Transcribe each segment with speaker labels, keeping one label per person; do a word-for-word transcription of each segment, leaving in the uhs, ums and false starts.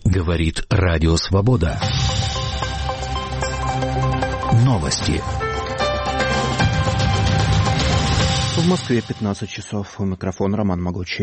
Speaker 1: Говорит Радио Свобода. Новости.
Speaker 2: В Москве пятнадцать часов. У микрофона Роман Могучий.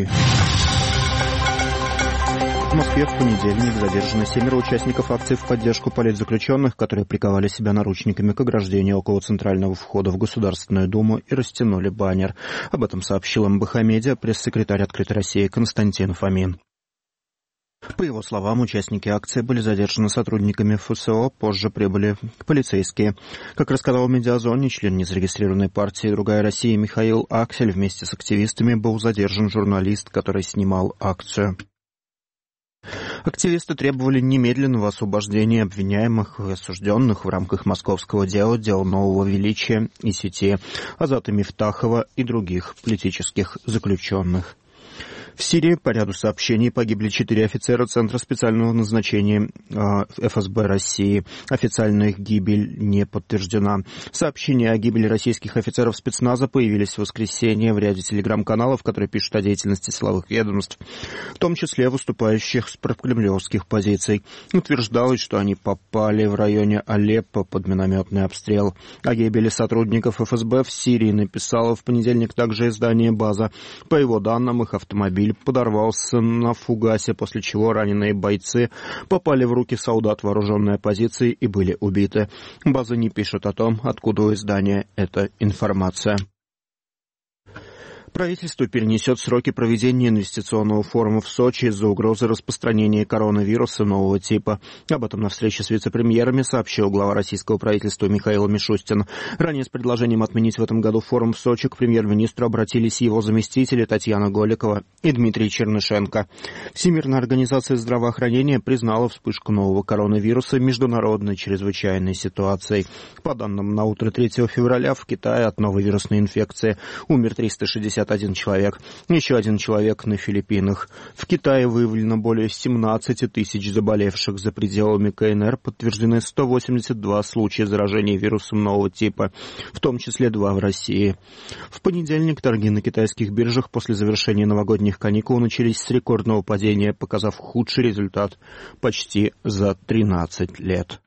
Speaker 2: В Москве в понедельник задержаны семеро участников акции в поддержку политзаключенных, которые приковали себя наручниками к ограждению около центрального входа в Государственную Думу и растянули баннер. Об этом сообщил эм бэ ха-медиа пресс-секретарь «Открытой России» Константин Фомин. По его словам, участники акции были задержаны сотрудниками эф эс о, позже прибыли полицейские. Как рассказал в «Медиазоне», член незарегистрированной партии «Другая Россия» Михаил Аксель вместе с активистами был задержан журналист, который снимал акцию. Активисты требовали немедленного освобождения обвиняемых и осужденных в рамках московского дела, дела Нового Величия и сети Азата Мифтахова и других политических заключенных. В Сирии по ряду сообщений погибли четыре офицера Центра специального назначения эф эс бэ России. Официальная их гибель не подтверждена. Сообщения о гибели российских офицеров спецназа появились в воскресенье в ряде телеграм-каналов, которые пишут о деятельности силовых ведомств, в том числе выступающих с прокремлевских позиций. Утверждалось, что они попали в районе Алеппо под минометный обстрел. О гибели сотрудников эф эс бэ в Сирии написало в понедельник также издание «База». По его данным, их автомобиль подорвался на фугасе, после чего раненые бойцы попали в руки солдат вооруженной оппозиции и были убиты. База не пишет о том, откуда у издания эта информация. Правительство перенесет сроки проведения инвестиционного форума в Сочи из-за угрозы распространения коронавируса нового типа. Об этом на встрече с вице-премьерами сообщил глава российского правительства Михаил Мишустин. Ранее с предложением отменить в этом году форум в Сочи к премьер-министру обратились его заместители Татьяна Голикова и Дмитрий Чернышенко. Всемирная организация здравоохранения признала вспышку нового коронавируса международной чрезвычайной ситуацией. По данным на утро третьего февраля в Китае от новой вирусной инфекции умер триста шестьдесят один человек, еще один человек на Филиппинах. В Китае выявлено более семнадцать тысяч заболевших. За пределами ка эн эр подтверждены сто восемьдесят два случая заражения вирусом нового типа, в том числе два в России. В понедельник торги на китайских биржах после завершения новогодних каникул начались с рекордного падения, показав худший результат почти за тринадцать лет.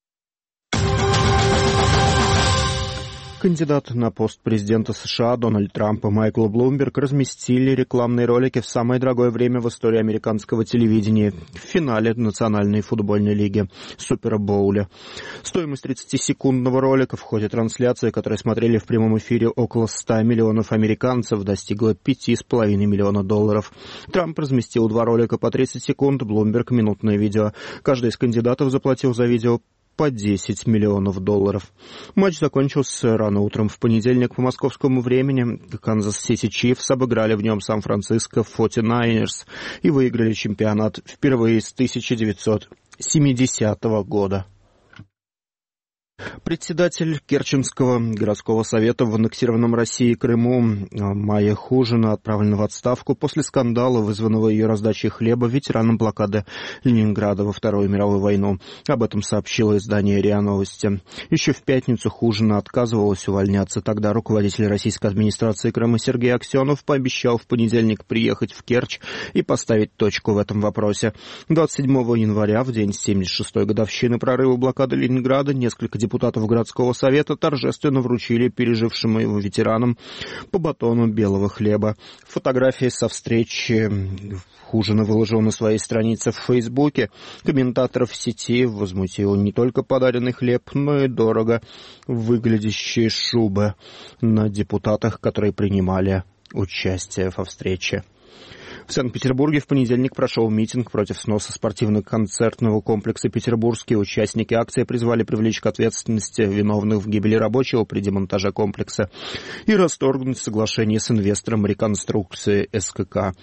Speaker 2: Кандидат на пост президента США Дональд Трамп и Майкл Блумберг разместили рекламные ролики в самое дорогое время в истории американского телевидения в финале Национальной футбольной лиги Супербоуля. Стоимость тридцатисекундного ролика в ходе трансляции, которую смотрели в прямом эфире около ста миллионов американцев, достигла пяти с половиной миллиона долларов. Трамп разместил два ролика по тридцать секунд, Блумберг — минутное видео. Каждый из кандидатов заплатил за видео по десять миллионов долларов. Матч закончился рано утром в понедельник по московскому времени. Канзас-Сити Чифс обыграли в нем Сан-Франциско форти-найнерс и выиграли чемпионат впервые с тысяча девятьсот семидесятого года. Председатель Керченского городского совета в аннексированном России Крыму Майя Хужина отправлена в отставку после скандала, вызванного ее раздачей хлеба ветеранам блокады Ленинграда во Вторую мировую войну. Об этом сообщило издание РИА Новости. Еще в пятницу Хужина отказывалась увольняться. Тогда руководитель российской администрации Крыма Сергей Аксенов пообещал в понедельник приехать в Керчь и поставить точку в этом вопросе. двадцать седьмого января, в день семьдесят шестой годовщины прорыва блокады Ленинграда, несколько депутатов городского совета торжественно вручили пережившим его ветеранам по батону белого хлеба. Фотографии со встречи Хужина выложил на своей странице в Фейсбуке. Комментаторов в сети возмутил не только подаренный хлеб, но и дорого выглядящие шубы на депутатах, которые принимали участие во встрече. В Санкт-Петербурге в понедельник прошел митинг против сноса спортивно-концертного комплекса «Петербургский». Участники акции призвали привлечь к ответственности виновных в гибели рабочего при демонтаже комплекса и расторгнуть соглашение с инвестором реконструкции эс ка ка.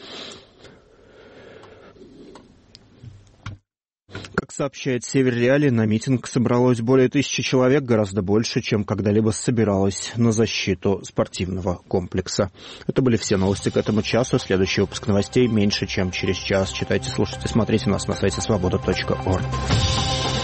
Speaker 2: Как сообщает Север Реалии, на митинг собралось более тысячи человек, гораздо больше, чем когда-либо собиралось на защиту спортивного комплекса. Это были все новости к этому часу. Следующий выпуск новостей меньше, чем через час. Читайте, слушайте, смотрите нас на сайте свобода точка орг.